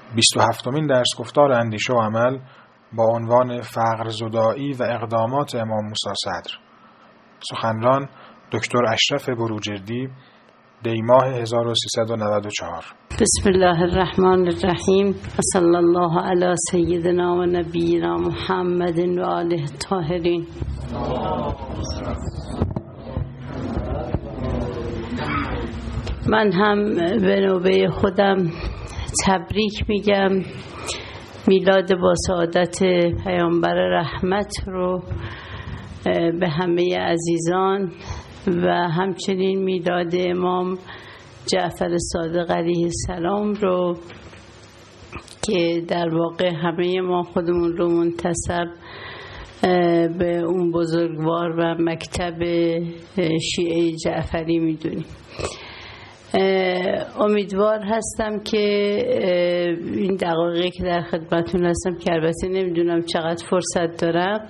27مین درس گفتار اندیشه و عمل با عنوان فقر زدایی و اقدامات امام موسی صدر. سخنران دکتر اشرف بروجردی، دیماه 1394. بسم الله الرحمن الرحیم و صلی الله علی سیدنا و نبینا محمد و آله الطاهرین. من هم به نوبه خودم تبریک میگم میلاد با سعادت پیامبر رحمت رو به همه عزیزان و همچنین میلاد امام جعفر صادق علیه السلام رو که در واقع همه ما خودمون رو منتسب به اون بزرگوار و مکتب شیعه جعفری میدونیم. امیدوار هستم که این دقایقی که در خدمتون هستم که البته نمیدونم چقدر فرصت دارم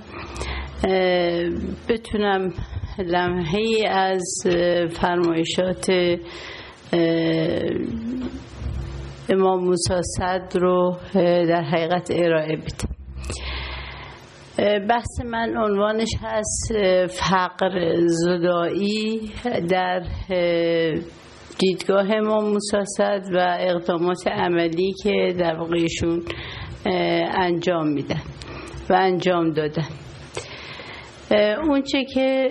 بتونم لمحه‌ای از فرمایشات امام موسی صدر رو در حقیقت ارائه بدم. بحث من عنوانش هست فقر زدایی در دیدگاه امام موسی صدر و اقدامات عملی که در واقع ایشون انجام میدن و انجام دادن. اون چه که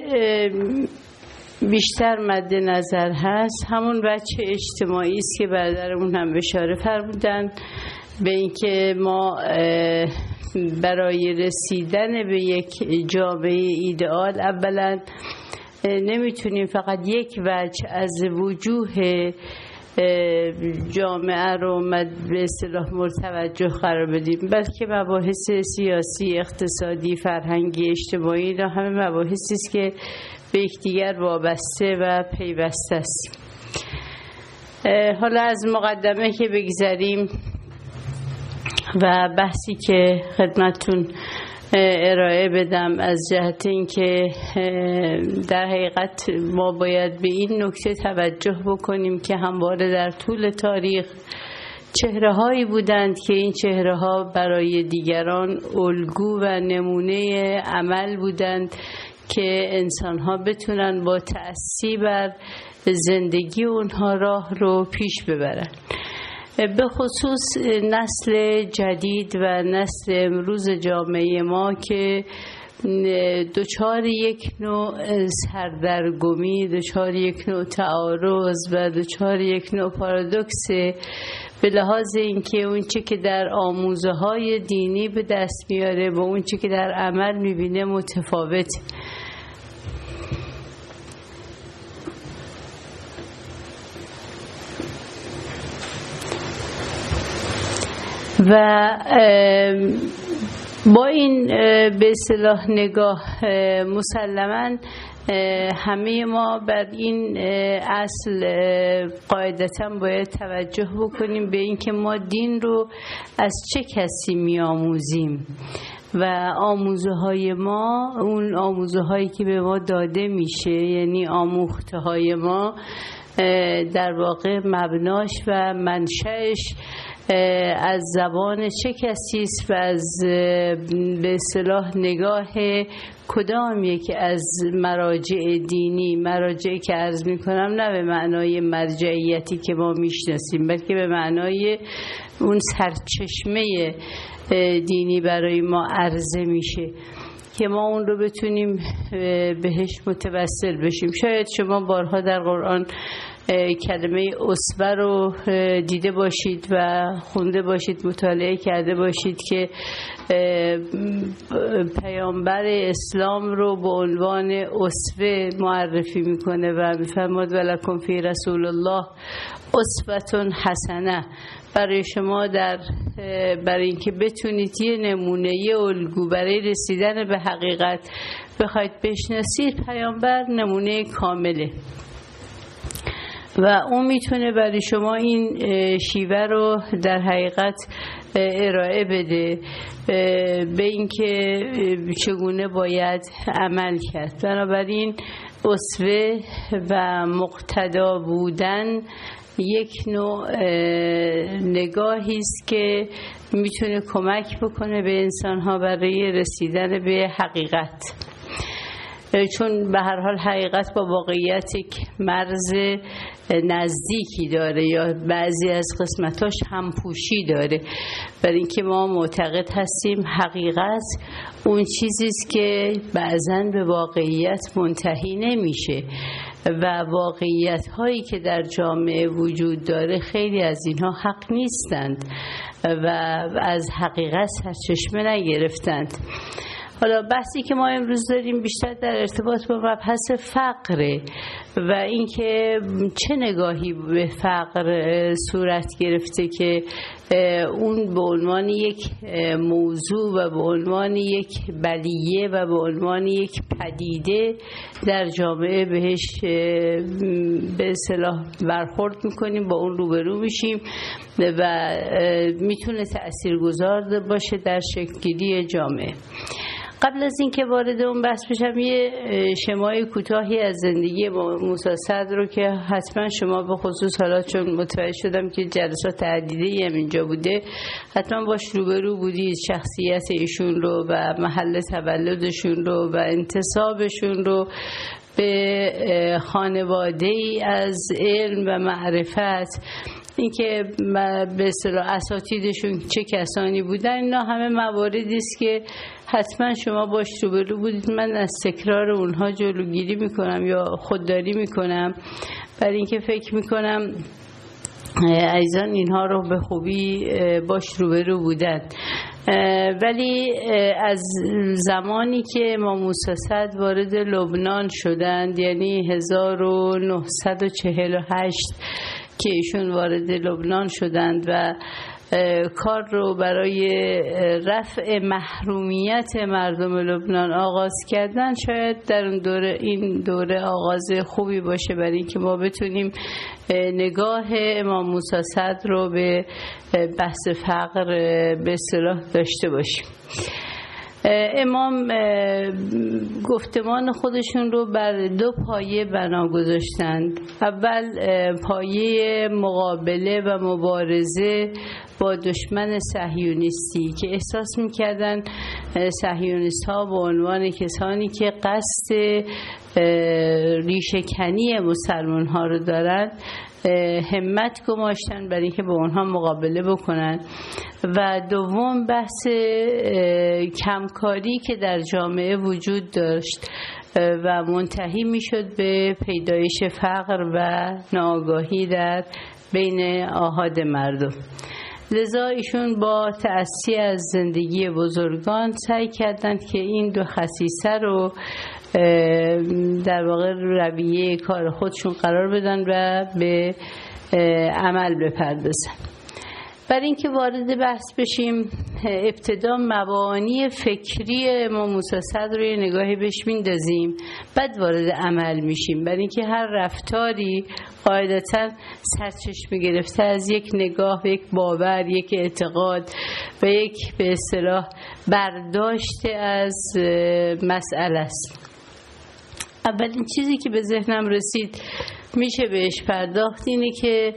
بیشتر مد نظر هست همون بچه اجتماعی است که برادرمون هم اشاره فرمودن به اینکه ما برای رسیدن به یک جامعه ایدئال اولا نمیتونیم فقط یک وجه از وجوه جامعه رو به اصطلاح مرتوجه قرار بدیم، بلکه مباحث سیاسی، اقتصادی، فرهنگی، اجتماعی اینا همه مباحثی است که به یکدیگر وابسته و پیوسته است. حالا از مقدمه که بگذریم و بحثی که خدمتتون ارائه بدم از جهت اینکه در حقیقت ما باید به این نکته توجه بکنیم که همواره در طول تاریخ چهره‌هایی بودند که این چهره‌ها برای دیگران الگو و نمونه عمل بودند که انسان‌ها بتونن با تأثیر بر زندگی اونها راه رو پیش ببرن. به خصوص نسل جدید و نسل امروز جامعه ما که دچار یک نوع سردرگمی، دچار یک نوع تعارض و دچار یک نوع پارادوکس به لحاظ اینکه اون چه که در آموزه های دینی به دست میاره با اون چه که در عمل میبینه متفاوت. و با این به اصطلاح نگاه مسلماً همه ما بر این اصل قاعدتاً باید توجه بکنیم به این که ما دین رو از چه کسی می آموزیم و آموزه های ما اون آموزه هایی که به ما داده میشه، یعنی آموخته های ما در واقع مبناش و منشأش از زبان چه کسی است و از به اصطلاح نگاه کدام یکی از مراجع دینی، مراجعی که عرض میکنم نه به معنای مرجعیتی که ما میشناسیم بلکه به معنای اون سرچشمه دینی برای ما عرضه میشه که ما اون رو بتونیم بهش متوسل بشیم. شاید شما بارها در قرآن کلمه اسوه رو دیده باشید و خونده باشید، مطالعه کرده باشید که پیامبر اسلام رو به عنوان اسوه معرفی میکنه و میفرماد ولکم فی رسول الله اسوة حسنه. برای شما برای اینکه بتونید یه نمونه، یه الگو برای رسیدن به حقیقت بخواید بشناسید، پیامبر نمونه کامله و اون میتونه برای شما این شیوه رو در حقیقت ارائه بده به اینکه چگونه باید عمل کرد. بنابراین اسوه و مقتدا بودن یک نوع نگاهی است که میتونه کمک بکنه به انسان‌ها برای رسیدن به حقیقت، چون به هر حال حقیقت با واقعیت یک مرز نزدیکی داره یا بعضی از قسمتاش همپوشی داره. برای اینکه ما معتقد هستیم حقیقت اون چیزی است که بعضاً به واقعیت منتهی نمیشه و واقعیت هایی که در جامعه وجود داره خیلی از اینها حق نیستند و از حقیقت سرچشمه نگرفتند. حالا بحثی که ما امروز داریم بیشتر در ارتباط با مبحث فقره و اینکه چه نگاهی به فقر صورت گرفته که اون به عنوان یک موضوع و به عنوان یک بلیه و به عنوان یک پدیده در جامعه بهش به اصطلاح برخورد میکنیم، با اون روبرو میشیم و میتونه تأثیرگذار باشه در شکل‌گیری جامعه. قبل از اینکه وارد اون بحث بشم یه شمای کوتاهی از زندگی موسی صدر رو که حتما شما به خصوص حالا چون متوجه شدم که جلسات عدیده‌ای هم اینجا بوده حتما باش روبرو بودید، شخصیت ایشون رو و محل تولدشون رو و انتسابشون رو به خانواده‌ای از علم و معرفت، اینکه به اصطلاح اساتیدشون چه کسانی بودن، اینا همه مواردی است که حتما شما باش روبرو بودید. من از تکرار اونها جلوگیری میکنم یا خودداری میکنم، برای اینکه فکر میکنم عزیزان اینها رو به خوبی باش روبرو بودن. ولی از زمانی که امام موسی صدر وارد لبنان شدند، یعنی 1948 که ایشون وارد لبنان شدند و کار رو برای رفع محرومیت مردم لبنان آغاز کردن، شاید در این دوره آغاز خوبی باشه برای اینکه ما بتونیم نگاه امام موسی صدر رو به بحث فقر به اصطلاح داشته باشیم. امام گفتمان خودشون رو بر دو پایه بنا گذاشتند. اول پایه مقابله و مبارزه با دشمن صهیونیستی که احساس می‌کردن صهیونیست ها به عنوان کسانی که قصد ریشه‌کنی مسلمان ها رو دارند همت گماشتن برای اینکه با اونها مقابله بکنن. و دوم بحث کمکاری که در جامعه وجود داشت و منتهی میشد به پیدایش فقر و ناآگاهی در بین آحاد مردم. لذا ایشون با تأسی از زندگی بزرگان سعی کردند که این دو خصیصه رو در واقع رویه کار خودشون قرار بدن و به عمل بپردازن. برای اینکه وارد بحث بشیم، ابتدا مبانی فکری امام موسی صدر رو یه نگاهی بهش میندازیم، بعد وارد عمل میشیم. برای اینکه هر رفتاری قاعدتاً سرچشمه گرفته از یک نگاه، یک باور، یک اعتقاد و یک به اصطلاح برداشت از مسئله است. اولین چیزی که به ذهنم رسید میشه بهش پرداخت اینه که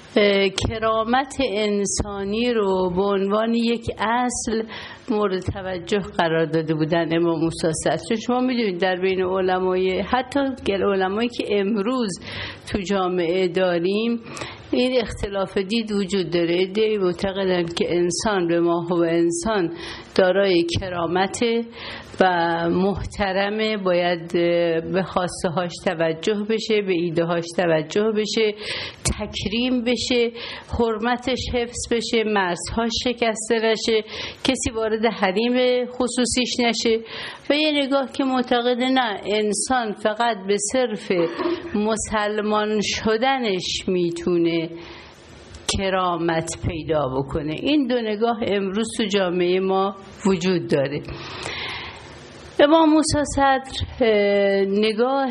کرامت انسانی رو به عنوان یک اصل مورد توجه قرار داده بودن امام موسی صدر. چون شما میدونید در بین علمای، حتی علمایی که امروز تو جامعه داریم، این اختلاف دید وجود داره. عده‌ای معتقدن که انسان به ما هو انسان دارای کرامته و محترمه، باید به خواسته هاش توجه بشه، به ایده هاش توجه بشه، تکریم بشه، حرمتش حفظ بشه، مرزهاش شکسته نشه، کسی وارد حریم خصوصیش نشه. و یه نگاه که معتقده نه، انسان فقط به صرف مسلمان شدنش میتونه کرامت پیدا بکنه. این دو نگاه امروز تو جامعه ما وجود داره. امام موسی صدر نگاه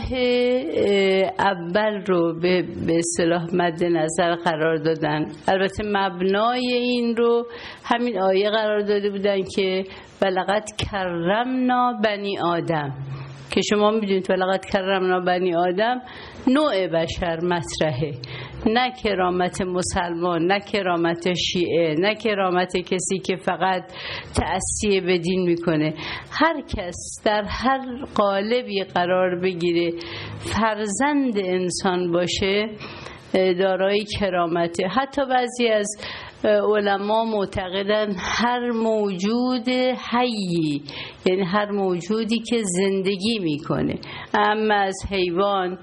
اول رو به اصطلاح مد نظر قرار دادن. البته مبنای این رو همین آیه قرار داده بودن که ولقد کرمنا بنی آدم، که شما میدونید ولقد کرمنا بنی آدم نوع بشر مطرحه نه کرامت مسلمان، نه کرامت شیعه، نه کرامت کسی که فقط تأسیه به دین میکنه. هر کس در هر قالبی قرار بگیره، فرزند انسان باشه، دارای کرامته. حتی بعضی از علما معتقدن هر موجود حیی، یعنی هر موجودی که زندگی میکنه، اما از حیوان،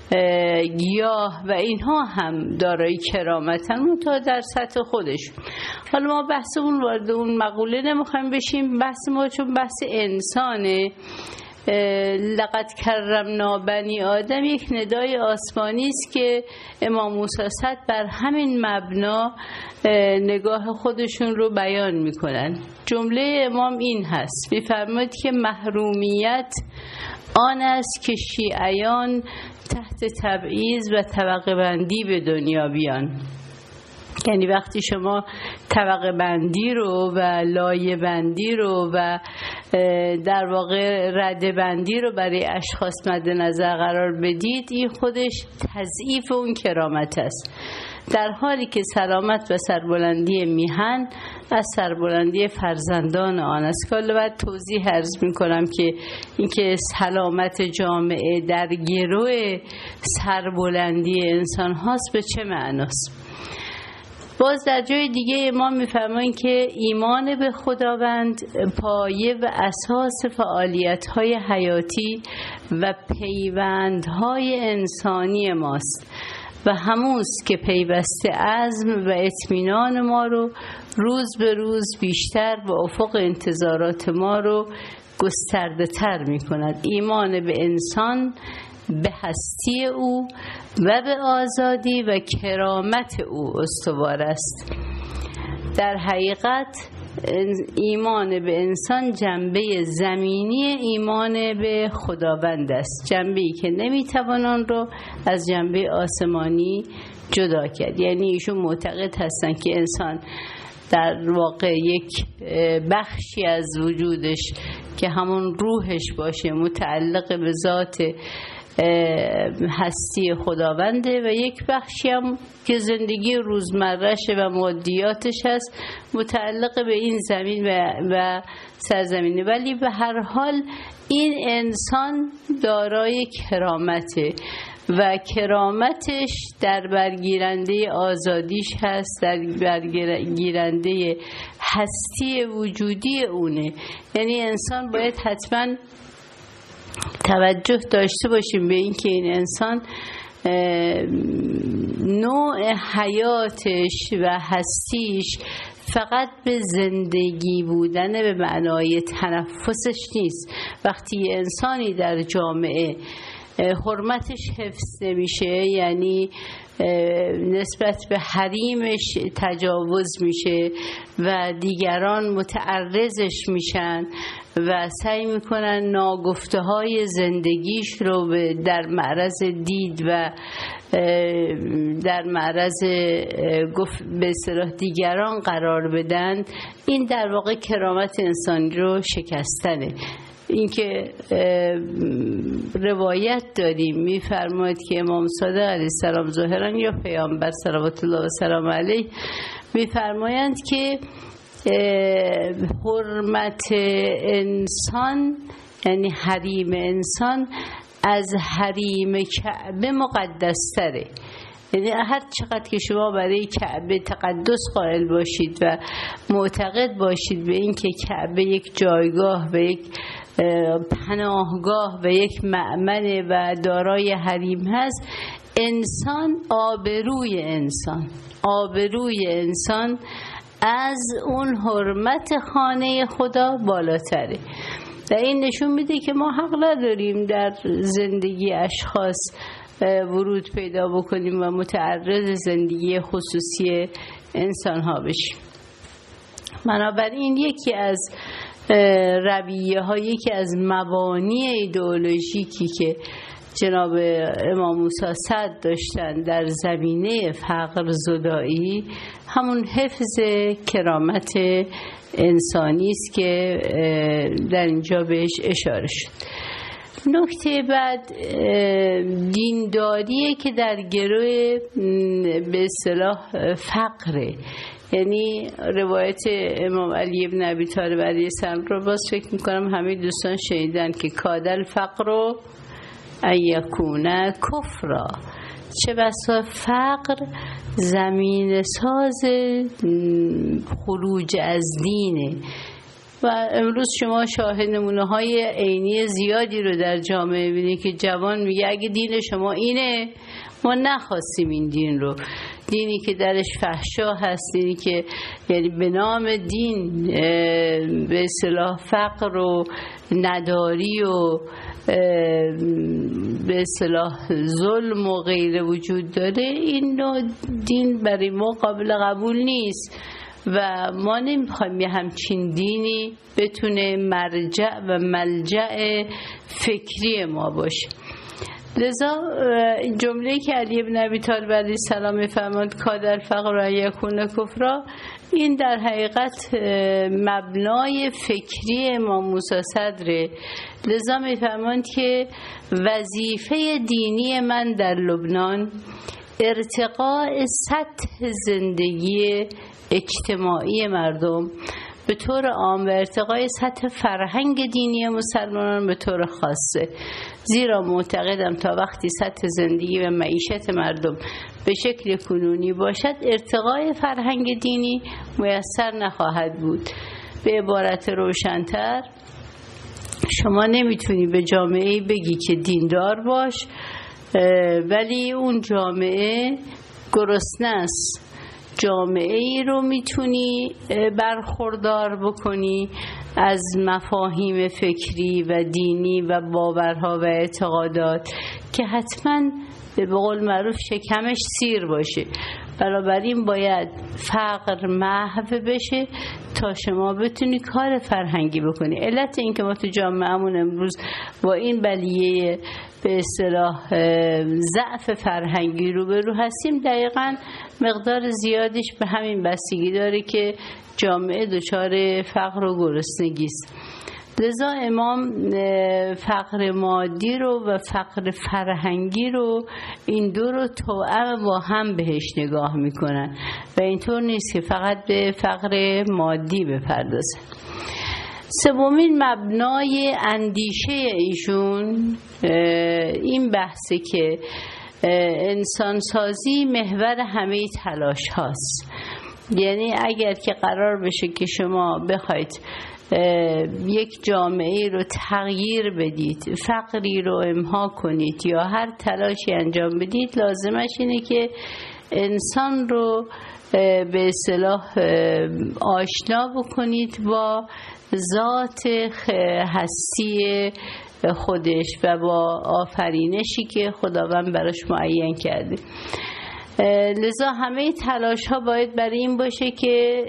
گیاه و اینها هم دارای کرامتن، منتها در سطح خودشون. حالا ما بحثمون وارد اون مقوله نمیخوایم بشیم، بحث ما چون بحث انسانه. لقد کرمنا بنی آدم یک ندای آسمانی است که امام موسی صدر بر همین مبنا نگاه خودشون رو بیان میکنن. جمله امام این هست، میفرماید که محرومیت آن است که شیعیان تحت تبعیض و طبقه بندی به دنیا بیان. یعنی وقتی شما طبقه بندی رو و لایه بندی رو و در واقع رده بندی رو برای اشخاص مد نظر قرار بدید، این خودش تضعیف اون کرامت است، در حالی که سلامت و سربلندی میهن از سربلندی فرزندان آن است. که حالا باید توضیح عرض میکنم که اینکه سلامت جامعه در گروه سربلندی انسان هاست به چه معناست. باز در جای دیگه امام میفرمایند که ایمان به خداوند پایه و اساس فعالیت‌های حیاتی و پیوندهای انسانی ماست و همونست که پیوسته عزم و اطمینان ما رو روز به روز بیشتر و افق انتظارات ما رو گسترده تر می کند. ایمان به انسان، به هستی او و به آزادی و کرامت او استوار است. در حقیقت ایمان به انسان جنبه زمینی ایمان به خداوند است، جنبه‌ای که نمیتوان آن رو از جنبه آسمانی جدا کرد. یعنی ایشون معتقد هستن که انسان در واقع یک بخشی از وجودش که همون روحش باشه متعلق به ذات هستی خداونده و یک بخشی هم که زندگی روزمره‌ش و مادیاتش هست متعلق به این زمین و سرزمینه. ولی به هر حال این انسان دارای کرامته و کرامتش در برگیرنده آزادیش هست، در برگیرنده هستی وجودی اونه. یعنی انسان باید حتما توجه داشته باشیم به این که این انسان نوع حیاتش و هستیش فقط به زندگی بودن به معنای تنفسش نیست. وقتی انسانی در جامعه حرمتش حفظ نمیشه، یعنی نسبت به حریمش تجاوز میشه و دیگران متعرضش میشن و سعی میکنن ناگفته های زندگیش رو در معرض دید و در معرض به اصطلاح دیگران قرار بدن، این در واقع کرامت انسانی رو شکستنه. اینکه روایت داریم میفرماید که امام صادق علیه السلام ظاهرا یا پیامبر صلوات الله و سلام علیه میفرمایند که حرمت انسان یعنی حریم انسان از حریم کعبه مقدس تره. یعنی هر چقدر که شما برای کعبه تقدس قائل باشید و معتقد باشید به این که کعبه یک جایگاه و یک پناهگاه و یک مأمن و دارای حریم هست، آبروی انسان از اون حرمت خانه خدا بالاتره. و این نشون میده که ما حق نداریم در زندگی اشخاص ورود پیدا بکنیم و متعرض زندگی خصوصی انسان ها بشیم. بنابراین یکی از رویه ها، یکی از مبانی ایدئولوژیکی که جناب امام موسی صدر داشتن در زمینه فقر زدایی همون حفظ کرامت انسانی است که در اینجا بهش اشاره شد. نکته بعد دینداریه که در گروه به اصطلاح فقره. یعنی روایت امام علی ابن ابی طالب علیه السلام رو باز فکر میکنم همه دوستان شنیدن که کادل فقر ان یکون کفرا، چه بسا فقر زمین ساز خروج از دینه. و امروز شما شاهد نمونه های عینی زیادی رو در جامعه بینید که جوان میگه اگه دین شما اینه ما نخواستیم این دین رو، دینی که درش فحشا هست، دینی که یعنی به نام دین به اصطلاح فقر و نداری و به اصطلاح ظلم و غیره وجود داره، این نوع دین برای ما قابل قبول نیست و ما نمیخوایم یه همچین دینی بتونه مرجع و ملجأ فکری ما باشه. لذا جمله‌ای که علی بن ابی طالب علیه السلام می‌فرماد کاد الفقر ان یکون کفرا، این در حقیقت مبنای فکری امام موسی صدره. لذا می‌فرماند که وظیفه دینی من در لبنان ارتقاء سطح زندگی اجتماعی مردم به طور عام و ارتقای سطح فرهنگ دینی مسلمانان به طور خاصه، زیرا معتقدم تا وقتی سطح زندگی و معیشت مردم به شکل کنونی باشد ارتقای فرهنگ دینی میسر نخواهد بود. به عبارت روشن‌تر، شما نمیتونی به جامعه بگی که دیندار باش ولی اون جامعه گرسنه است. جامعه ای رو میتونی برخوردار بکنی از مفاهیم فکری و دینی و باورها و اعتقادات که حتما به قول معروف شکمش سیر باشه. بنابراین باید فقر محو بشه تا شما بتونی کار فرهنگی بکنی. علت این که ما تو جامعهمون امروز با این بلیه به اصطلاح ضعف فرهنگی روبرو هستیم دقیقاً مقدار زیادش به همین بستگی داره که جامعه دچار فقر و گرسنگی است. لذا امام فقر مادی رو و فقر فرهنگی رو، این دو رو توأم با هم بهش نگاه میکنن و اینطور نیست که فقط به فقر مادی بپردازن. سومین مبنای اندیشه ایشون این بحثه که انسانسازی محور همه تلاش هاست. یعنی اگر که قرار بشه که شما بخواید یک جامعه رو تغییر بدید، فقری رو امحا کنید یا هر تلاشی انجام بدید، لازمش اینه که انسان رو به اصطلاح آشنا بکنید با ذات هستی خودش و با آفرینشی که خداوند براش معین کرده. لذا همه تلاش ها باید برای این باشه که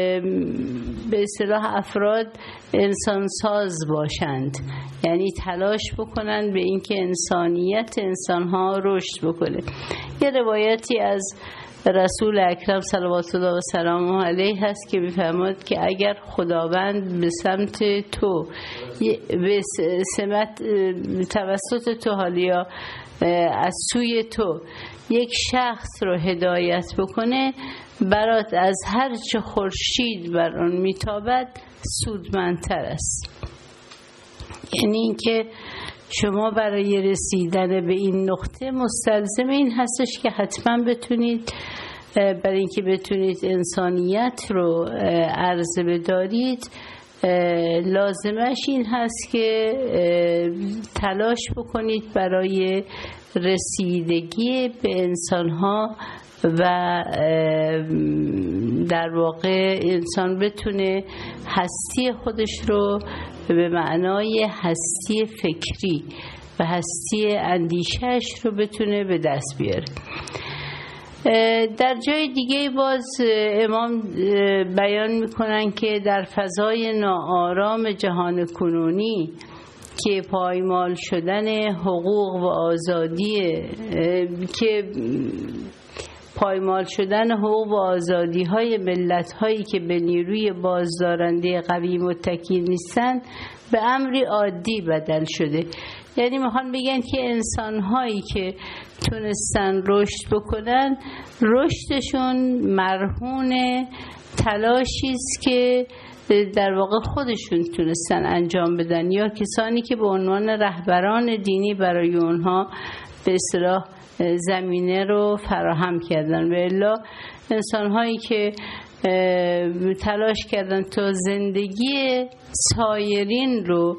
به اصطلاح افراد انسان ساز باشند، یعنی تلاش بکنند به اینکه انسانیت انسان ها رشد بکنه. یه روایتی از رسول اکرم صلوات الله و سلامه علیه هست که میفرماد که اگر خداوند به سمت تو به سمت توسط تو حالیا از سوی تو یک شخص رو هدایت بکنه، برات از هر چه خورشید بر آن میتابد سودمندتر است. یعنی اینکه شما برای رسیدن به این نقطه مستلزم این هستش که حتما بتونید برای اینکه بتونید انسانیت رو عرضه بدارید، لازمش این هست که تلاش بکنید برای رسیدگی به انسان‌ها و در واقع انسان بتونه هستی خودش رو به معنای هستی فکری و هستی اندیشهش رو بتونه به دست بیاره. در جای دیگه باز امام بیان میکنن که در فضای ناآرام جهان کنونی که پایمال شدن حقوق و آزادی که پایمال شدن حقوق و آزادی‌های ملت‌هایی که به نیروی بازدارنده قوی متکی نیستند به امری عادی بدل شده. یعنی میخوان بگن که انسان‌هایی که تونستن رشد بکنن، رشدشون مرهون تلاشی است که در واقع خودشون تونستن انجام بدن یا کسانی که به عنوان رهبران دینی برای اونها به اصطلاح زمینه رو فراهم کردن. و الا انسان‌هایی که تلاش کردن تا زندگی سایرین رو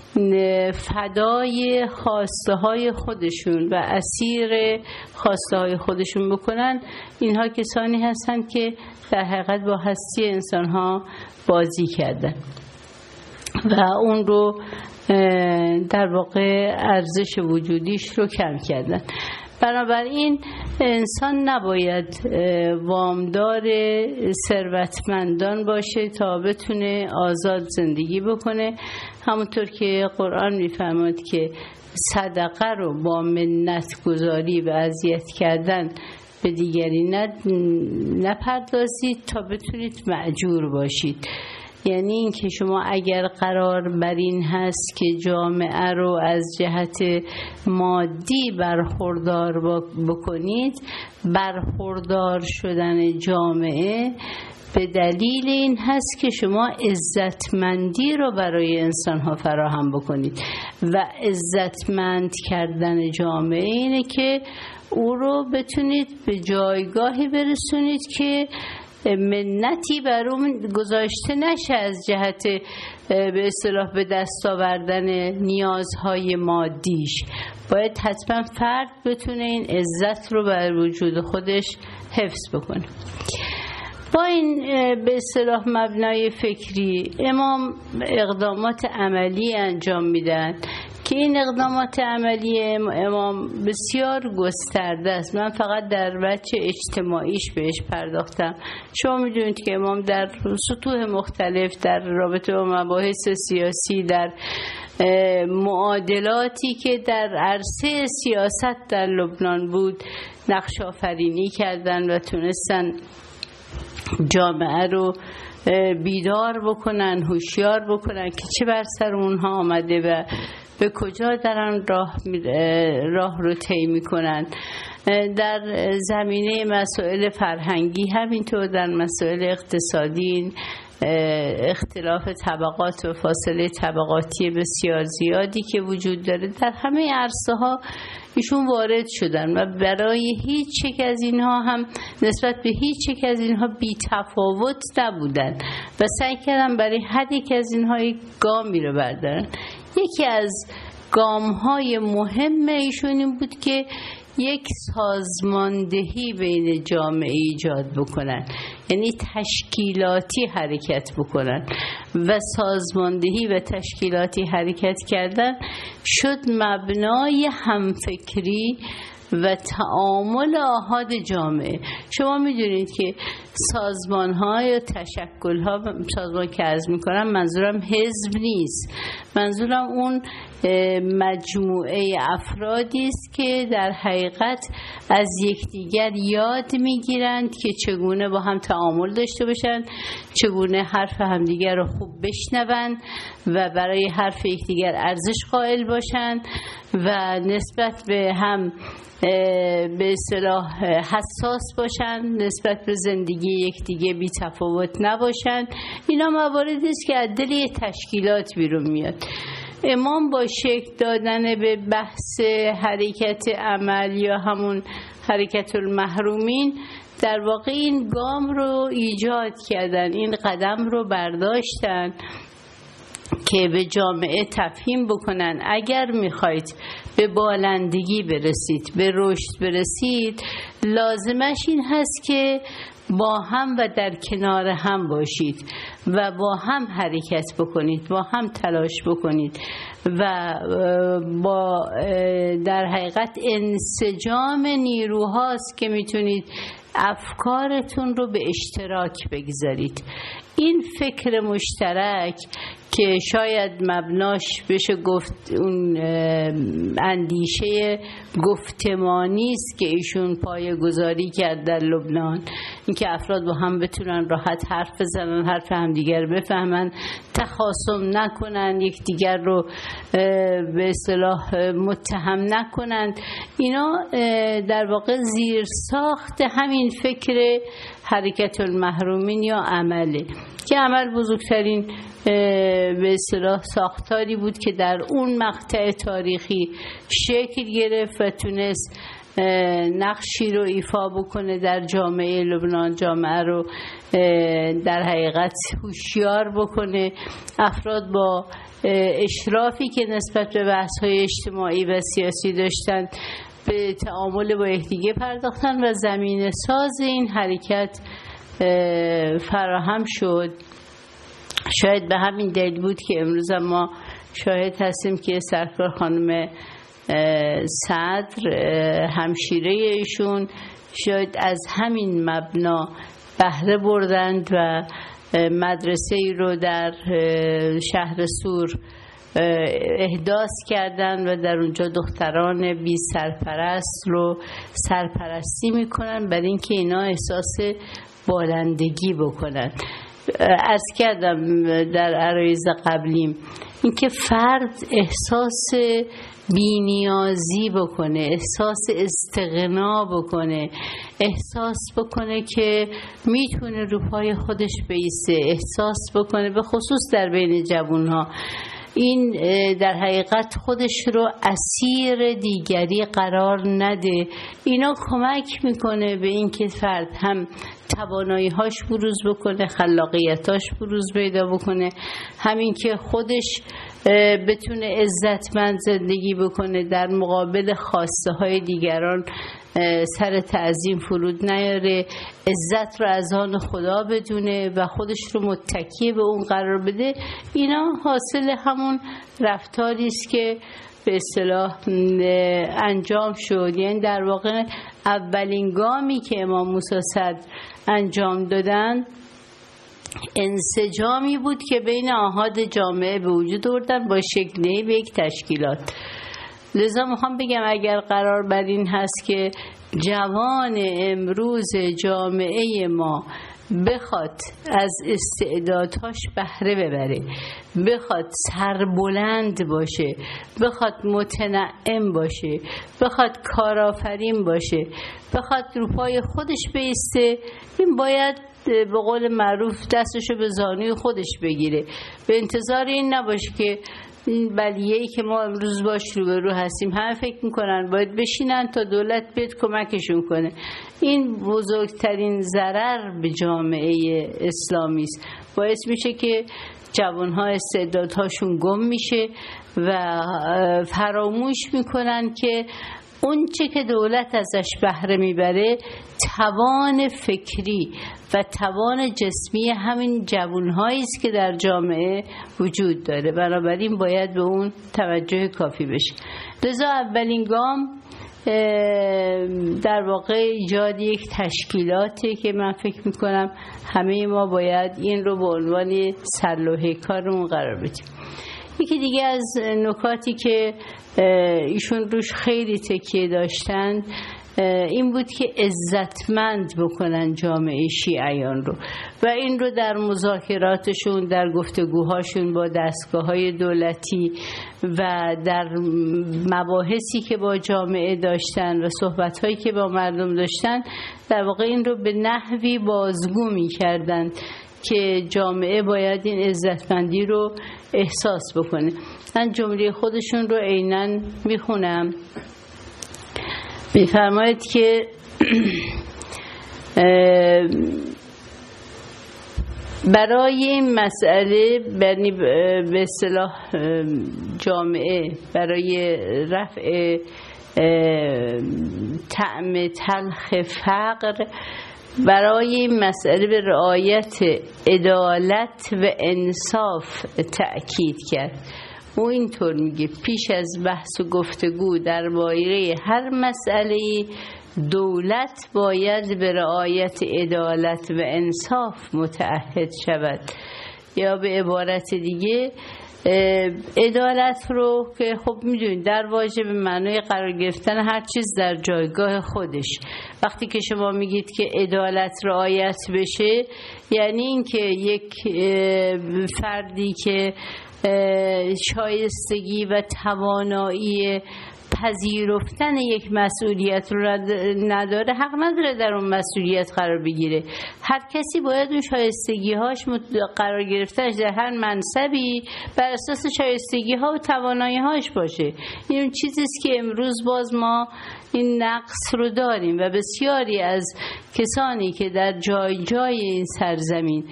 فدای خواسته های خودشون و اسیر خواسته های خودشون بکنن، اینها کسانی هستند که در حقیقت با هستی انسان ها بازی کردن و اون رو در واقع ارزش وجودیش رو کم کردن. بنابراین انسان نباید وامدار ثروتمندان باشه تا بتونه آزاد زندگی بکنه. همونطور که قرآن میفرماید که صدقه رو با منت گذاری و اذیت کردن به دیگری نپردازید تا بتونید مأجور باشید. یعنی این که شما اگر قرار بر این هست که جامعه رو از جهت مادی برخوردار بکنید، برخوردار شدن جامعه به دلیل این هست که شما عزتمندی رو برای انسان‌ها فراهم بکنید و عزتمند کردن جامعه اینه که او رو بتونید به جایگاهی برسونید که منتی بر اون گذاشته نشه از جهت به اصطلاح به دست آوردن نیازهای مادیش. باید حتما فرد بتونه این عزت رو بر وجود خودش حفظ بکنه. با این به اصطلاح مبنای فکری امام اقدامات عملی انجام میدن که این اقدامات عملی امام بسیار گسترده است. من فقط در بچه اجتماعیش بهش پرداختم. شما میدونید که امام در سطوح مختلف در رابطه با مباحث سیاسی، در معادلاتی که در عرصه سیاست در لبنان بود نقش آفرینی کردن و تونستن جامعه رو بیدار بکنن، هوشیار بکنن که چه بر سر اونها آمده و به کجا دارن راه رو طی میکنن. در زمینه مسائل فرهنگی همینطور، در مسائل اقتصادی اختلاف طبقات و فاصله طبقاتی بسیار زیادی که وجود داره در همه عرصه ها ایشون وارد شدن و برای هیچ یک از اینها هم نسبت به هیچ یک از اینها بی تفاوت نبودن و سعی کردن برای هر یک از اینها یک گامی رو بردارن. یکی از گام‌های مهم ایشون این بود که یک سازماندهی بین جامعه ایجاد بکنن، یعنی تشکیلاتی حرکت بکنن و سازماندهی و تشکیلاتی حرکت کردن شد مبنای همفکری و تعامل آحاد جامعه. شما میدونید که سازمان‌ها یا تشکل‌ها، سازمان که عرض می‌کنم منظورم حزب نیست، منظورم اون مجموعه افرادی است که در حقیقت از یکدیگر یاد می‌گیرند که چگونه با هم تعامل داشته باشند، چگونه حرف همدیگر رو خوب بشنوند و برای حرف یکدیگر ارزش قائل باشند و نسبت به هم به اصطلاح حساس باشند، نسبت به زندگی یکدیگه بی تفاوت نباشند. اینا مواردی است که از دل تشکیلات بیرون میاد. امام با شکل دادن به بحث حرکت عمل یا همون حرکت المحرومین در واقع این گام رو ایجاد کردن، این قدم رو برداشتن که به جامعه تفهیم بکنن اگر میخواید به بالندگی برسید، به رشد برسید، لازمش این هست که با هم و در کنار هم باشید و با هم حرکت بکنید، با هم تلاش بکنید و با در حقیقت انسجام نیروهاست که میتونید افکارتون رو به اشتراک بگذارید. این فکر مشترک که شاید مبناش بشه گفت اون اندیشه گفتمانی است که ایشون پایه‌گذاری کرد در لبنان، اینکه افراد با هم بتونن راحت حرف بزنن، حرف همدیگر بفهمن، تخاصم نکنن، یکدیگر رو به اصطلاح متهم نکنند. اینا در واقع زیر ساخت همین فکر حرکت المحرومین یا عمله، که عمل بزرگترین به اصطلاح ساختاری بود که در اون مقطع تاریخی شکل گرفت و تونست نقشی رو ایفا بکنه در جامعه لبنان، جامعه رو در حقیقت هوشیار بکنه، افراد با اشرافی که نسبت به بحث‌های اجتماعی و سیاسی داشتن به تعامل با یکدیگه پرداختن و زمینه ساز این حرکت فراهم شد. شاید به همین دلیل بود که امروز ما شاهد هستیم که سرکار خانم صدر همشیره ایشون شاید از همین مبنا بهره بردند و مدرسه ای رو در شهر سور احداث کردن و در اونجا دختران بی سرپرست رو سرپرستی میکنن برای اینکه اینا احساس بالندگی بکنن. عرض کردم در عرایض قبلیم اینکه فرد احساس بی‌نیازی بکنه، احساس استغنا بکنه، احساس بکنه که میتونه رو پای خودش بایسته، احساس بکنه به خصوص در بین جوانها این در حقیقت خودش رو اسیر دیگری قرار نده. اینا کمک میکنه به این که فرد هم توانایی‌هاش بروز بکنه، خلاقیتاش بروز پیدا بکنه، همین که خودش بتونه عزتمند زندگی بکنه، در مقابل خواسته های دیگران سر تعظیم فرود نیاره، عزت رو از آن خدا بدونه و خودش رو متکی به اون قرار بده. اینا حاصل همون رفتاری است که به اصطلاح انجام شد. یعنی در واقع اولین گامی که امام موسی صدر انجام دادن انسجامی بود که بین آحاد جامعه به وجود آوردن با شکلی به یک تشکیلات. لذا میخوام بگم اگر قرار بر این هست که جوان امروز جامعه ما بخواد از استعدادهاش بهره ببره، بخواد سربلند باشه، بخواد متنعم باشه، بخواد کارآفرین باشه، بخواد رو پای خودش بایسته، این باید به قول معروف دستشو به زانوی خودش بگیره. به انتظار این نباشه که این بلیه‌ای که ما امروز باش روبرو هستیم همه فکر میکنن باید بشینن تا دولت بیاد کمکشون کنه. این بزرگترین ضرر به جامعه اسلامی است. باعث میشه که جوانها استعدادهاشون گم میشه و فراموش میکنن که اون چه که دولت ازش بهره میبره توان فکری و توان جسمی همین جوانهایی است که در جامعه وجود داره. بنابراین باید به اون توجه کافی بشه. لذا اولین گام در واقع ایجاد یک تشکیلاتی که من فکر میکنم همه ما باید این رو به عنوان سرلوحه کارمون قرار بدیم. یکی دیگه از نکاتی که ایشون روش خیلی تکیه داشتن این بود که عزتمند بکنن جامعه شیعیان رو و این رو در مذاکراتشون، در گفتگوهاشون با دستگاه‌های دولتی و در مباحثی که با جامعه داشتن و صحبت‌هایی که با مردم داشتن در واقع این رو به نحوی بازگو می‌کردن که جامعه باید این عزتمندی رو احساس بکنه. من جمله خودشون رو عیناً میخونم. میفرماید که برای این مسئله به اصطلاح جامعه برای رفع طعم تلخ فقر، برای این مسئله به رعایت عدالت و انصاف تأکید کرد. او اینطور میگه پیش از بحث و گفتگو درباره هر مسئله دولت باید به رعایت عدالت و انصاف متعهد شود. یا به عبارت دیگه عدالت رو که خب میدونید در واژه به معنای قرار گرفتن هر چیز در جایگاه خودش. وقتی که شما میگید که عدالت رعایت بشه، یعنی این که یک فردی که شایستگی و توانایی پذیرفتن یک مسئولیت رو نداره، حق نداره در اون مسئولیت قرار بگیره. هر کسی باید اون شایستگی‌هاش قرار گرفتنش در هر منصبی بر اساس شایستگی‌ها و توانایی‌هاش باشه. این چیزی است که امروز باز ما این نقص رو داریم و بسیاری از کسانی که در جای جای این سرزمین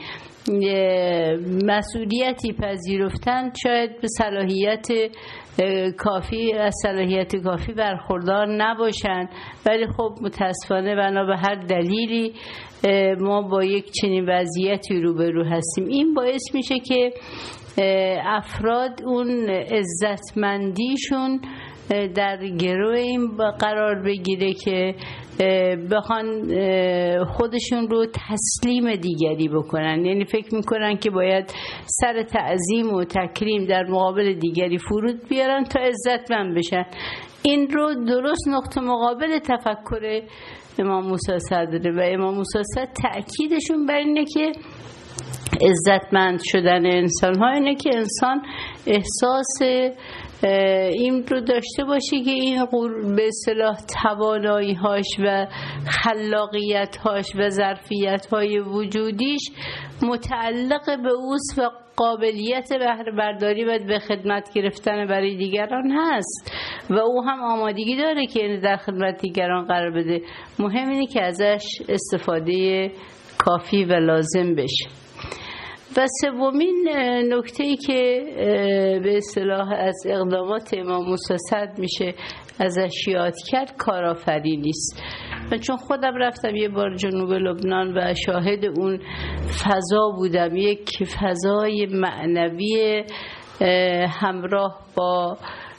مسئولیتی پذیرفتن شاید به صلاحیت کافی برخوردار نباشند، ولی خب متاسفانه بنا به هر دلیلی ما با یک چنین وضعیتی روبرو هستیم. این باعث میشه که افراد اون عزتمندیشون در گروه این قرار بگیره که بخوان خودشون رو تسلیم دیگری بکنن، یعنی فکر میکنن که باید سر تعظیم و تکریم در مقابل دیگری فرود بیارن تا عزتمند بشن. این رو درست نقطه مقابل تفکر امام موسی صدره و امام موسی صدر تأکیدشون بر اینه که عزتمند شدن انسان ها اینه که انسان احساس این رو داشته باشه که این به اصطلاح توانایی هاش و خلاقیت هاش و ظرفیت های وجودیش متعلق به اوست و قابلیت بهره برداری و به خدمت گرفتن برای دیگران هست و او هم آمادگی داره که در خدمت دیگران قرار بده. مهم اینه که ازش استفاده کافی و لازم بشه. و سومین نکته‌ای که به اصطلاح از اقدامات امام موسی صدر میشه ازش یاد کرد کارآفرینی است. من چون خودم رفتم یه بار جنوب لبنان و شاهد اون فضا بودم، یک فضای معنوی همراه با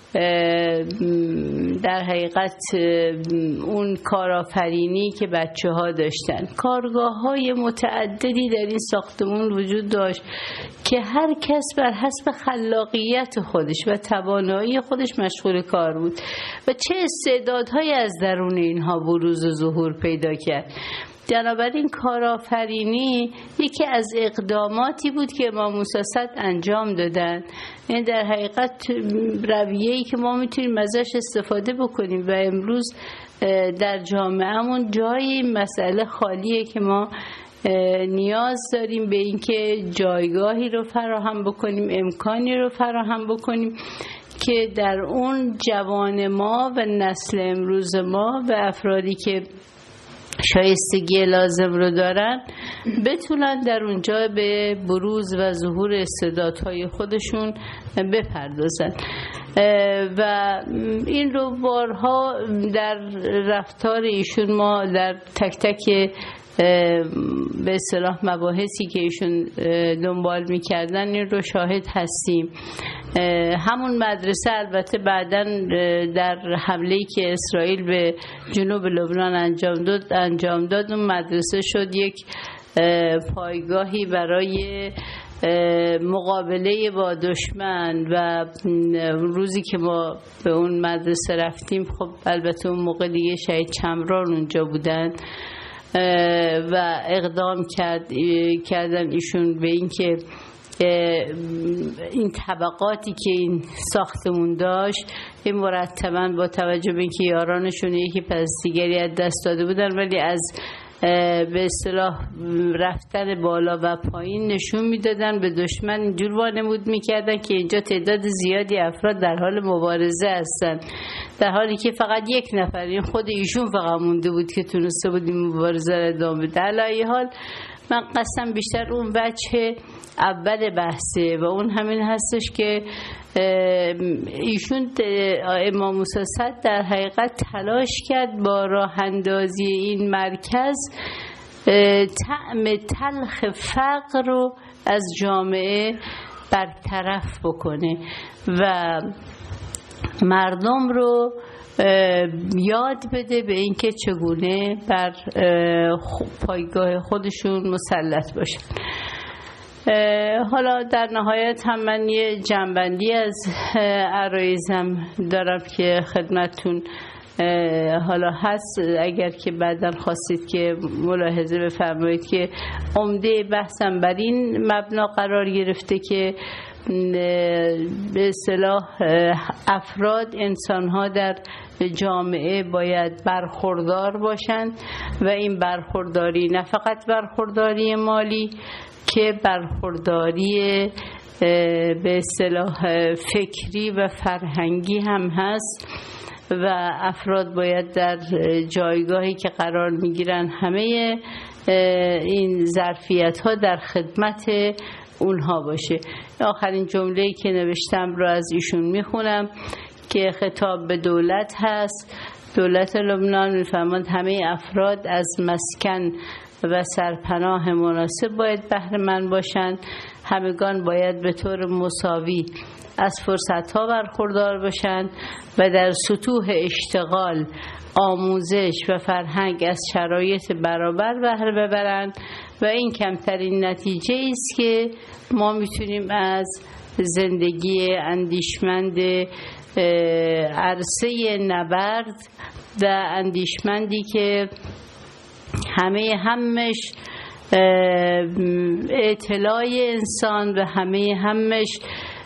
در حقیقت اون کارآفرینی که بچه ها داشتن. کارگاه های متعددی در این ساختمون وجود داشت که هر کس بر حسب خلاقیت خودش و توانایی خودش مشغول کار بود و چه استعدادهایی از درون اینها بروز و ظهور پیدا کرد. بنابراین کارآفرینی یکی از اقداماتی بود که امام موسی صدر انجام دادن. این در حقیقت رویه‌ای که ما میتونیم ازش استفاده بکنیم و امروز در جامعهمون جای این مسئله خالیه که ما نیاز داریم به اینکه جایگاهی رو فراهم بکنیم، امکانی رو فراهم بکنیم که در اون جوان ما و نسل امروز ما و افرادی که شایستگی لازم رو دارن بتونن در اونجا به بروز و ظهور استعدادهای خودشون بپردازن. و این رو بارها در رفتار ایشون ما در تک تک به اصطلاح مباحثی که ایشون دنبال میکردن این رو شاهد هستیم. همون مدرسه البته بعداً در حمله‌ای که اسرائیل به جنوب لبنان انجام داد اون مدرسه شد یک پایگاهی برای مقابله با دشمن و روزی که ما به اون مدرسه رفتیم خب البته اون موقع دیگه شهید چمران اونجا بودن و اقدام کردن ایشون به این که این طبقاتی که این ساختمون داشت این مرتباً با توجه به اینکه یارانشون یکی پس دیگری از دست داده بودن ولی از به اصطلاح رفتن بالا و پایین نشون میدادن به دشمن، اینجور وانمود میکردن که اینجا تعداد زیادی افراد در حال مبارزه هستن، در حالی که فقط یک نفر این خود ایشون فقط مونده بود که تونسته بود این مبارزه را ادامه بده. علی حال من قصدم بیشتر اون وجه اول بحثه و اون همین هستش که ایشون امام موسی صدر در حقیقت تلاش کرد با راه اندازی این مرکز طعم تلخ فقر رو از جامعه برطرف بکنه و مردم رو یاد بده به اینکه چگونه بر پایگاه خودشون مسلط باشن. حالا در نهایت هم من یه جنبندی از عرایزم دارم که خدمتتون حالا هست، اگر که بعداً خواستید که ملاحظه بفرمایید که عمده بحثم بر این مبنا قرار گرفته که به اصطلاح افراد، انسان‌ها در جامعه باید برخوردار باشند و این برخورداری نه فقط برخورداری مالی که برخورداری به اصطلاح فکری و فرهنگی هم هست و افراد باید در جایگاهی که قرار میگیرن همه این ظرفیت‌ها در خدمت اونها باشه. آخرین جمله‌ای که نوشتم رو از ایشون میخونم که خطاب به دولت هست. دولت لبنان میفرماند همه افراد از مسکن و سرپناه مناسب باید بهره مند باشند. همگان باید به طور مساوی از فرصت‌ها برخوردار باشند و در سطوح اشتغال، آموزش و فرهنگ از شرایط برابر بهره ببرند و این کمترین نتیجه است که ما میتونیم از زندگی اندیشمند عرصه نبرد و اندیشمندی که همش اطلاع انسان و همش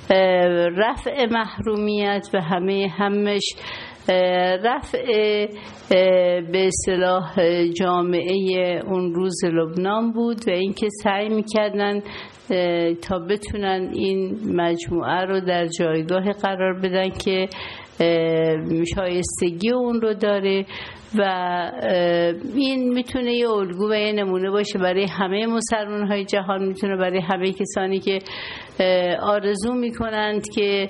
رفع محرومیت و همش رفع به اصطلاح جامعه اون روز لبنان بود و اینکه سعی میکردن تا بتونن این مجموعه رو در جایگاه قرار بدن که شایستگی اون رو داره و این میتونه یه الگو و یه نمونه باشه برای همه مسلمان‌های جهان، میتونه برای همه کسانی که آرزو میکنند که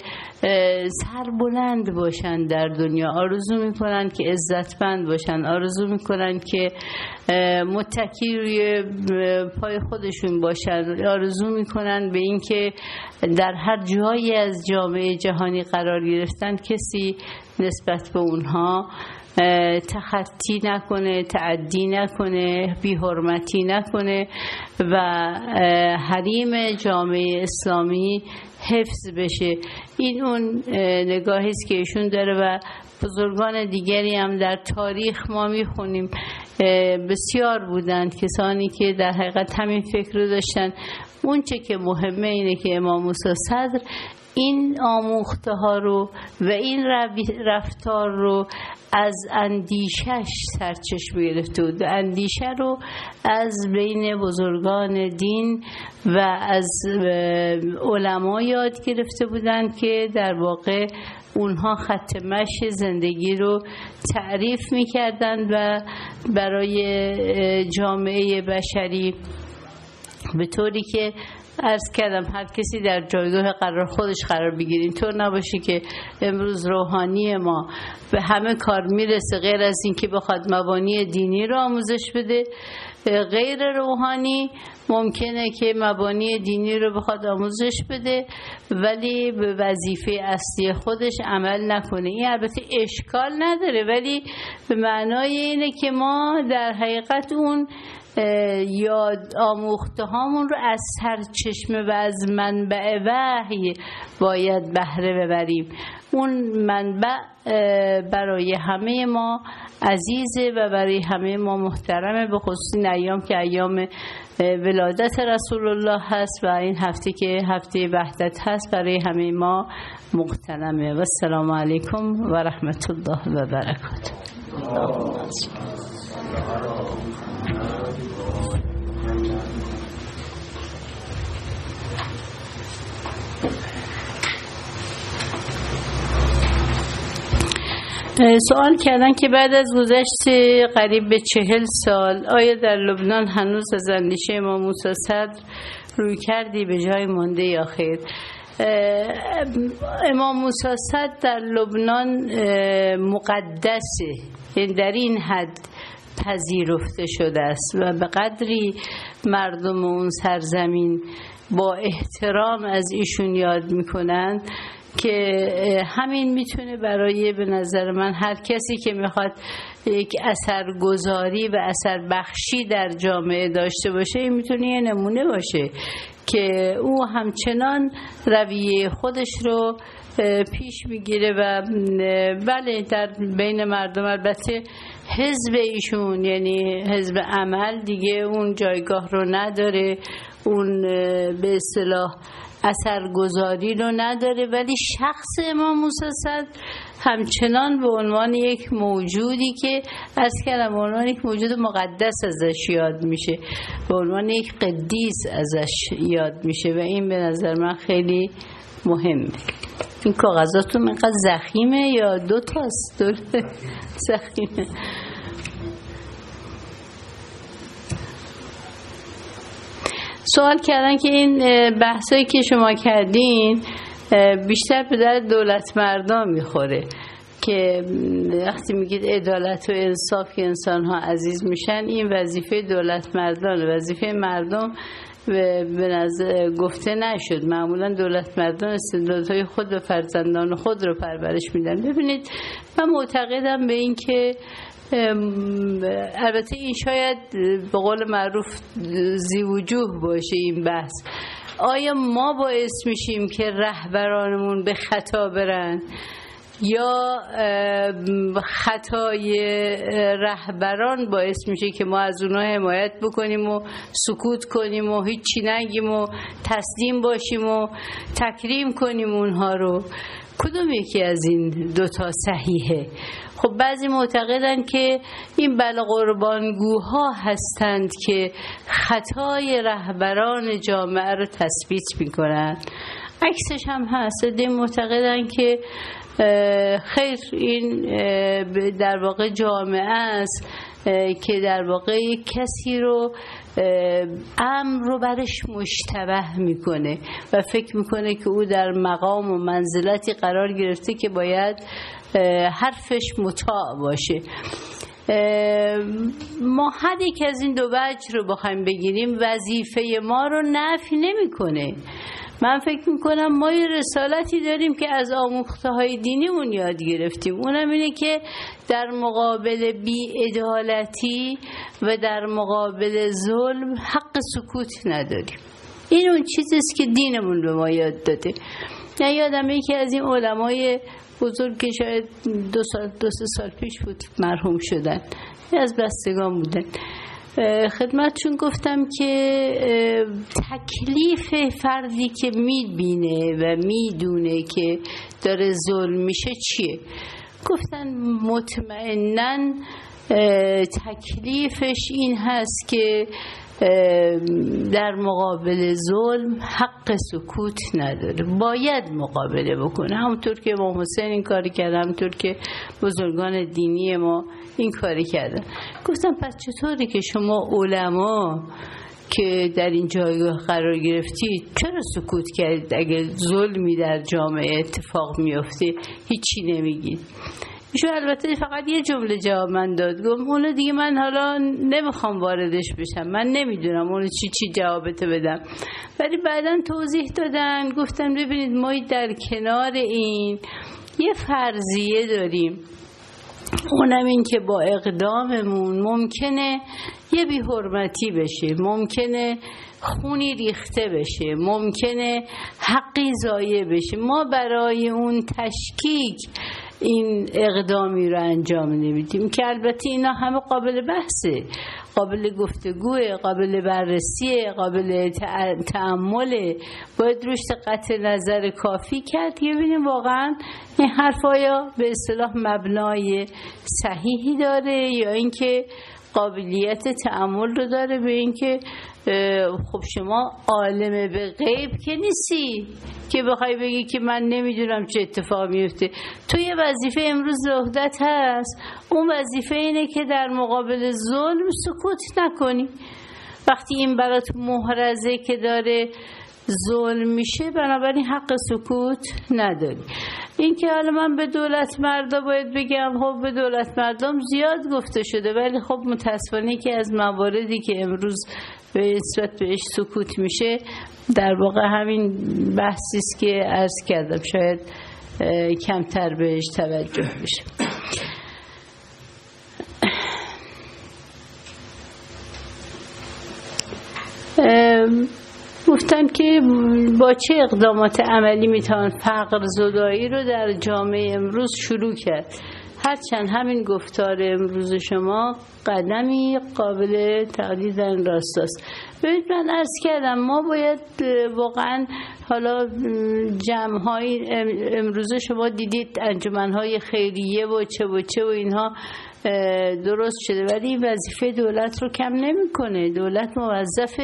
سربلند باشند در دنیا، آرزو میکنند که عزتمند باشند، آرزو میکنند که متکی روی پای خودشون باشند، آرزو میکنند به این که در هر جایی از جامعه جهانی قرار گرفتن کسی نسبت به اونها تخطی نکنه، تعدی نکنه، بی‌حرمتی نکنه و حریم جامعه اسلامی حفظ بشه. این اون نگاهی است که ایشون داره و بزرگان دیگری هم در تاریخ ما میخونیم بسیار بودند کسانی که در حقیقت همین فکر رو داشتن. اون چه که مهمه اینه که امام موسی صدر این آموخته ها رو و این رفتار رو از اندیشش سرچشمه گرفته بود. اندیشه رو از بین بزرگان دین و از علما یاد گرفته بودند که در واقع اونها خط مشی زندگی رو تعریف می‌کردند و برای جامعه بشری به طوری که عرض کردم هر کسی در جایگاه خودش قرار بگیره. اینطور نباشه که امروز روحانی ما به همه کار میرسه غیر از این که بخواد مبانی دینی رو آموزش بده. غیر روحانی ممکنه که مبانی دینی رو بخواد آموزش بده ولی به وظیفه اصلی خودش عمل نکنه. این البته اشکال نداره ولی به معنای اینه که ما در حقیقت اون یاد آموخته هامون رو از سرچشمه و از منبع وحی باید بهره ببریم. اون منبع برای همه ما عزیزه و برای همه ما محترمه، به خصوص این ایام که ایام ولادت رسول الله هست و این هفته که هفته وحدت هست برای همه ما محترمه. و السلام علیکم و رحمت الله و برکاته. سوال کردن که بعد از گذشت قریب به 40 سال آیا در لبنان هنوز از اندیشه امام موسی صدر روی کردی به جای مانده یا خیر؟ امام موسی صدر در لبنان مقدسه، یعنی در این حد پذیرفته شده است و به قدری مردم اون سرزمین با احترام از ایشون یاد میکنند که همین میتونه برای به نظر من هر کسی که میخواد یک اثرگذاری و اثر بخشی در جامعه داشته باشه این میتونه یه نمونه باشه که او همچنان رویه خودش رو پیش میگیره و بله در بین مردم البته حزب ایشون یعنی حزب عمل دیگه اون جایگاه رو نداره، اون به اصطلاح اثرگذاری رو نداره، ولی شخص امام موسی صدر همچنان به عنوان یک موجودی که از کلمه به عنوان یک موجود مقدس ازش یاد میشه، به عنوان یک قدیس ازش یاد میشه و این به نظر من خیلی مهمه. این کاغذاتون اینقدر ضخیمه یا دو تاست؟ ضخیمه. سوال کردن که این بحثایی که شما کردین بیشتر به درد دولت مردان میخوره که وقتی میگید عدالت و انصاف که انسان ها عزیز میشن، این وظیفه دولت مردان، وظیفه مردم به نظر گفته نشد. معمولا دولت مردان استعدادهای خود و فرزندان خود رو پرورش میدن. ببینید من معتقدم به این که البته این شاید به قول معروف ذی وجوه باشه این بحث، آیا ما باعث میشیم که رهبرانمون به خطا برن یا خطای رهبران باعث میشه که ما از اونها حمایت بکنیم و سکوت کنیم و هیچی نگیم و تسلیم باشیم و تکریم کنیم اونها رو؟ کدوم یکی از این دوتا صحیحه؟ خب بعضی معتقدن که این بله قربانگوها هستند که خطای رهبران جامعه رو تثبیت میکنن. عکسش هم هست، این معتقدن که خیر این در واقع جامعه است که در واقع کسی رو امر رو برش مشتبه میکنه و فکر میکنه که او در مقام و منزلتی قرار گرفته که باید حرفش مطاع باشه. ما هر یک از این دو وجه رو بخوایم بگیریم وظیفه ما رو نفی نمیکنه. من فکر میکنم ما یه رسالتی داریم که از آموخته‌های دینیمون یاد گرفتیم، اونم اینه که در مقابل بی‌عدالتی و در مقابل ظلم حق سکوت نداریم. این اون چیزیست که دینمون به ما یاد داده. نه یادم یکی از این علمای بزرگ که شاید دو سه سال پیش بود مرحوم شدن، از بستگان بودن، خدمتشون گفتم که تکلیف فردی که میبینه و میدونه که داره ظلم میشه چیه؟ گفتن مطمئناً تکلیفش این هست که در مقابل ظلم حق سکوت نداره، باید مقابله بکنه. همونطور که امام حسین این کاری کرده، همونطور که بزرگان دینی ما این کاری کردن. گفتم پس چطوری که شما علما که در این جایگاه قرار گرفتید چرا سکوت کردید؟ اگر ظلمی در جامعه اتفاق میفته هیچی نمیگید؟ ایشون البته فقط یه جمله جواب من داد، گفت اونو دیگه من حالا نمیخوام واردش بشم، من نمیدونم اونو چی جوابت بدم. ولی بعداً توضیح دادن، گفتن ببینید ما در کنار این یه فرضیه داریم، اونم این که با اقداممون ممکنه یه بی‌حرمتی بشه، ممکنه خونی ریخته بشه، ممکنه حقی ضایع بشه. ما برای اون تشکیک این اقدامی رو انجام نمیدیم که البته اینا همه قابل بحثه، قابل گفتگوه، قابل بررسیه، قابل تأمله. باید روش قطع نظر کافی کرد که ببینیم واقعا این حرف آیا به اصطلاح مبنای صحیحی داره یا اینکه قابلیت تأمل رو داره. به اینکه خب شما عالم به غیب که نیستی که بخوای بگی که من نمیدونم چه اتفاق میفته. تو یه وظیفه امروز وحدت هست، اون وظیفه اینه که در مقابل ظلم سکوت نکنی. وقتی این برات محرزه که داره ظلم میشه، بنابراین حق سکوت نداری. این که حالا من به دولت مردا باید بگم، خب به دولت مردم زیاد گفته شده، ولی خب متاسفانه که از مواردی که امروز به نسبت بهش سکوت میشه در واقع همین بحثی است که عرض کردم، شاید کمتر بهش توجه بشه. گفتن که با چه اقدامات عملی میتوان فقر زدایی رو در جامعه امروز شروع کرد. هرچند همین گفتار امروز شما قدمی قابل تقدیر در این راستاست. ببینید من عرض کردم ما باید واقعا حالا جمع‌های امروز شما دیدید انجمن‌های خیریه و چه و اینها درست شده، ولی وظیفه دولت رو کم نمی‌کنه. دولت موظف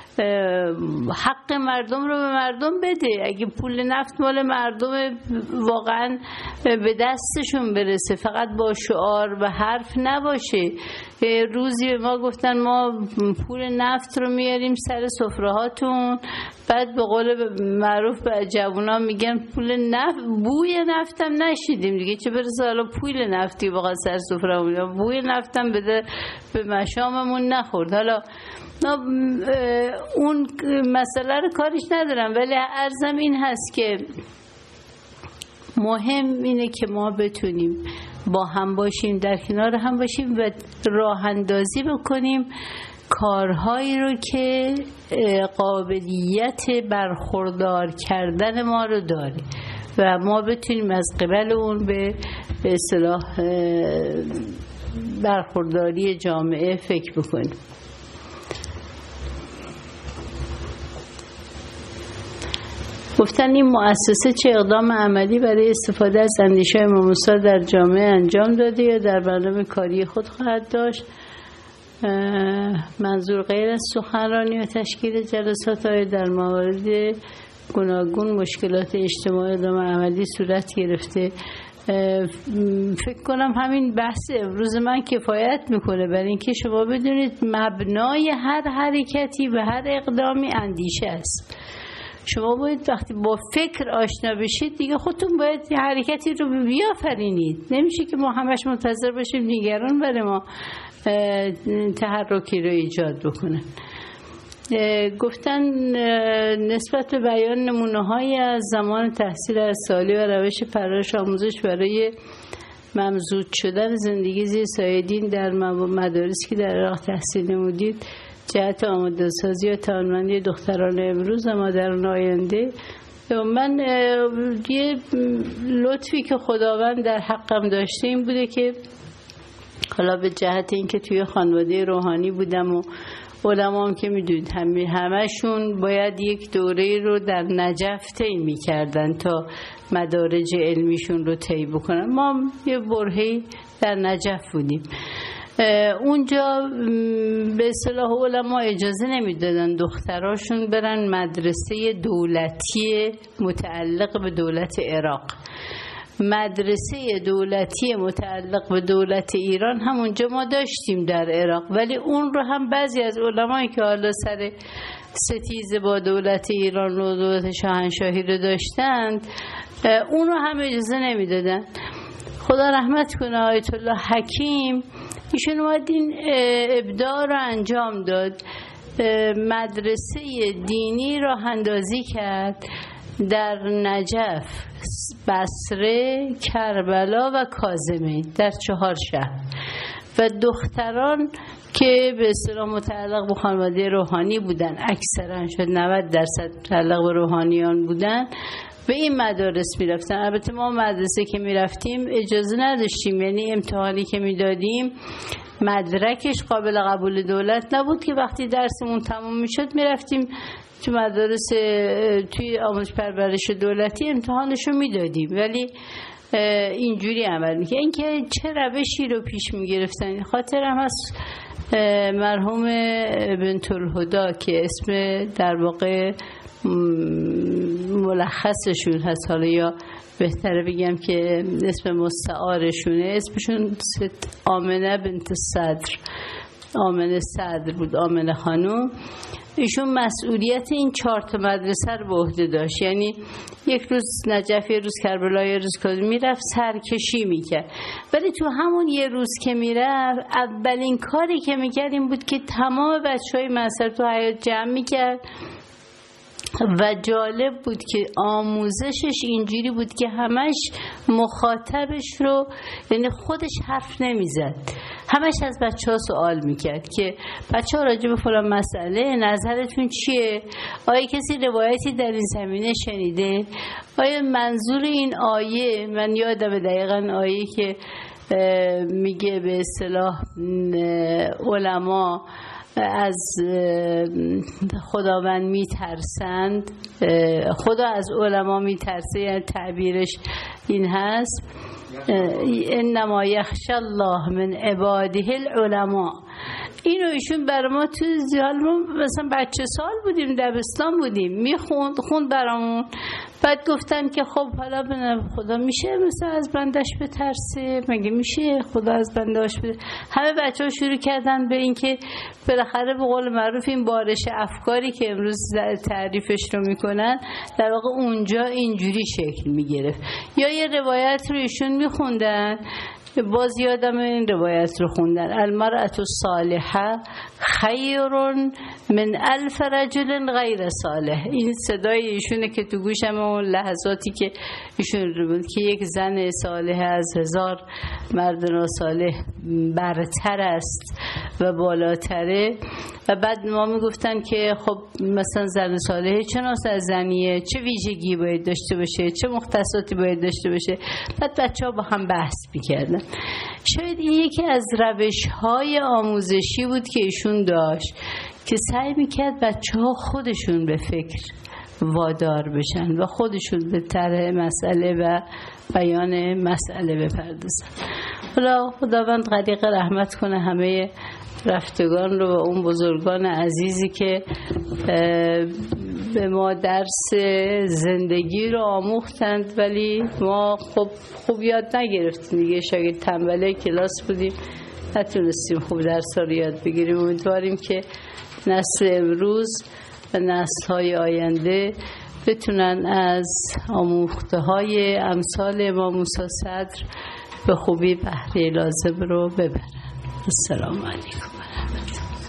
حق مردم رو به مردم بده. اگه پول نفت مال مردم واقعا به دستشون برسه، فقط با شعار و حرف نباشه. روزی به ما گفتن ما پول نفت رو میاریم سر سفره هاتون، بعد به قول معروف به جوونا میگن پول نفت، بوی نفتم نشیدیم دیگه، چه برسه حالا پول نفتی واقعا سر سفره‌مون، بوی نفتم بده به مشاممون نخورد. حالا اون مسئله رو کارش ندارم، ولی عرضم این هست که مهم اینه که ما بتونیم با هم باشیم، در کنار هم باشیم و راه اندازی بکنیم کارهایی رو که قابلیت برخوردار کردن ما رو داره و ما بتونیم از قبل اون به اصطلاح برخورداری جامعه فکر بکنیم. گفتن این مؤسسه چه اقدام عملی برای استفاده از اندیشه امام موسی در جامعه انجام داده یا در برنامه کاری خود خواهد داشت؟ منظور غیر از سخنرانی و تشکیل جلسات های در موارد گوناگون مشکلات اجتماعی اقدام عملی صورت گرفته. فکر کنم همین بحث امروز من کفایت میکنه برای اینکه شما بدونید مبنای هر حرکتی و هر اقدامی اندیشه است. شما باید وقتی با فکر آشنا بشید دیگه خودتون باید حرکتی رو بیافرینید. نمیشه که ما همش منتظر باشیم دیگران برای ما تحرکی رو ایجاد بکنن. گفتن نسبت به بیان نمونه‌هایی از زمان تحصیل ارسالی و روش پرورش آموزش برای ممزوج شدن زندگی زیر سایه دین در مدارسی که در عراق تحصیل نمودید جهت آماده سازی و توانمندی دختران امروز و مادران آینده، من یه لطفی که خداوند در حقم داشته این بوده که حالا به جهت اینکه توی خانواده روحانی بودم و علما هم که میدونید همشون باید یک دوره رو در نجف طی میکردن تا مدارج علمیشون رو طی بکنن. ما یه برهه‌ای در نجف بودیم. اونجا به اصطلاح علما اجازه نمیدادن دختراشون برن مدرسه دولتی متعلق به دولت عراق. مدرسه دولتی متعلق به دولت ایران همونجا ما داشتیم در عراق، ولی اون رو هم بعضی از علمایی که حالا سر ستیزه با دولت ایران و دولت شاهنشاهی رو داشتند اون رو هم اجازه نمیدادن. خدا رحمت کنه آیت الله حکیم، ایشون اومد این ابداع رو انجام داد. مدرسه دینی راه اندازی کرد در نجف، بصره، کربلا و کاظمه در 4 شهر و دختران که به اصطلاح متعلق به خانواده روحانی بودن، اکثرا شد 90% متعلق به روحانیان بودن، به این مدارس میرفتن. البته ما مدرسه که میرفتیم اجازه نداشتیم، یعنی امتحانی که میدادیم مدرکش قابل قبول دولت نبود که وقتی درسمون تموم میشد میرفتیم تو مدارس توی آموزش پرورش دولتی امتحانشو میدادیم، ولی اینجوری عمل میکنه. اینکه چه روشی رو پیش میگرفتن خاطرم هست مرحوم بنت الهدا که اسم در واقع ملخصشون هست، حالا یا بهتره بگم که اسم مستعارشونه، اسمشون آمنه بنت صدر، آمنه صدر بود، آمنه خانوم. ایشون مسئولیت این 4 مدرسه رو به عهده داشت، یعنی یک روز نجف، یک روز کربلا، یک روز کاظم میرفت سرکشی میکرد. ولی تو همون یه روز که میرفت اولین کاری که میکرد این بود که تمام بچهای مدرسه تو حیاط جمع میکرد و جالب بود که آموزشش اینجوری بود که همش مخاطبش رو، یعنی خودش حرف نمیزد، همش از بچه ها سوال میکرد که بچه ها راجع به فلان مسئله نظرتون چیه؟ آیا کسی روایتی در این زمینه شنیده؟ آیا منظور این آیه، من یادم دقیقاً آیه که میگه به اصطلاح علما از خداوند میترسند، خدا از علما میترسه، یعنی تعبیرش این هست انما یخشی الله من عباده العلماء. اینو ایشون برای ما تو ما مثلا بچه سال بودیم، دبستان بودیم، خوند برامون. بعد گفتن که خب حالا خدا میشه مثلا از بندش بترسه؟ مگه میشه خدا از بندش بترسه؟ همه بچه ها شروع کردن به این که بالاخره به قول معروف این بارش افکاری که امروز تعریفش رو میکنن در واقع اونجا اینجوری شکل میگرفت. یا یه روایت رو ایشون میخوندن، باز یادم این روایت رو خوندن المرأة الصالحة خیر من 1000 رجل غیر صالح. این صدای ایشونه که تو گوشم اون لحظاتی که ایشون رو بود که یک زن صالح از 1000 مرد ناصالح برتر است و بالاتره. و بعد ما میگفتن که خب مثلا زن صالحه چه نوع از زنیه، چه ویژگی باید داشته باشه، چه مختصاتی باید داشته باشه. بعد بچه‌ها با هم بحث می‌کردن. شاید این یکی از روش‌های آموزشی بود که ایشون داشت که سعی می‌کرد بچه‌ها خودشون به فکر وادار بشن و خودشون به طرح مسئله و بیان مسئله بپردازن. حالا خداوند غریق رحمت کنه همه رفتگان رو و اون بزرگان عزیزی که به ما درس زندگی رو آموختند، ولی ما خوب یاد نگرفتیم دیگه. شاگرد تنبله کلاس بودیم، نتونستیم خوب درس رو یاد بگیریم. امیدواریم که نسل امروز و نسل‌های آینده بتونن از آموخته‌های امثال امام موسی صدر به خوبی بهره لازم رو ببرن. السلام علیکم.